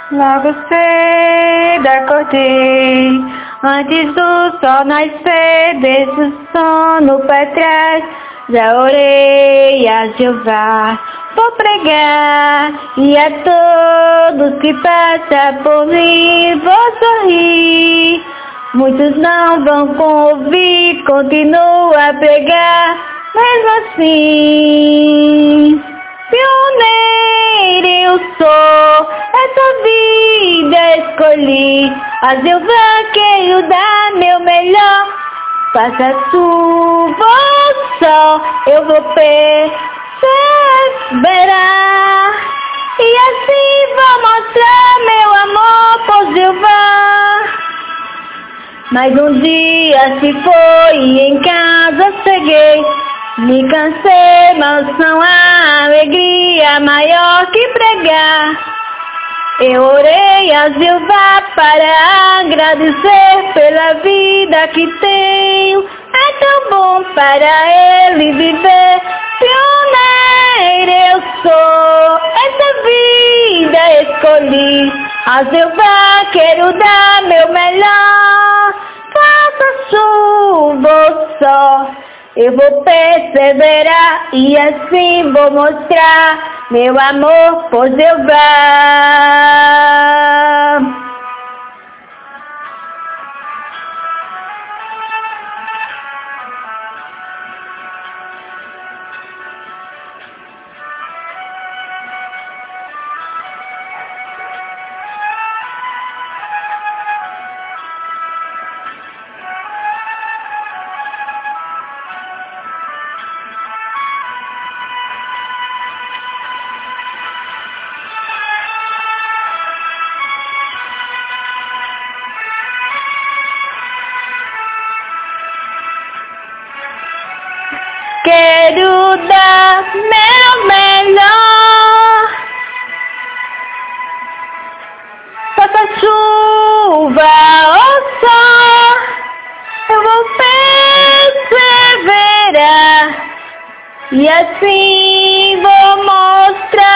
Logo cedo acordei, antes do sol nascer, deixo o sono pra trás. Já orei a Jeová, vou pregar, e a todos que passam por mim vou sorrir. Muitos não vão ouvir, continuo a pregar, mesmo assim. Pioneiro eu sou, essa vida escolhi, a Jeová quero dar meu melhor. Faça chuva ou sol, eu vou perseverar, e assim vou mostrar meu amor por Jeová. Mas um dia se foi e em casa cheguei, me cansei, mas não há alegria maior que pregar. Eu orei a Jeová para agradecer pela vida que tenho. É tão bom para ele viver. Pioneiro eu sou, essa vida escolhi. A Jeová quero dar meu melhor. Faça chuva ou sol, eu vou perseverar e assim vou mostrar meu amor por Jeová. Quero dar meu melhor. Faça chuva ou sol, eu vou perseverar, e assim vou mostrar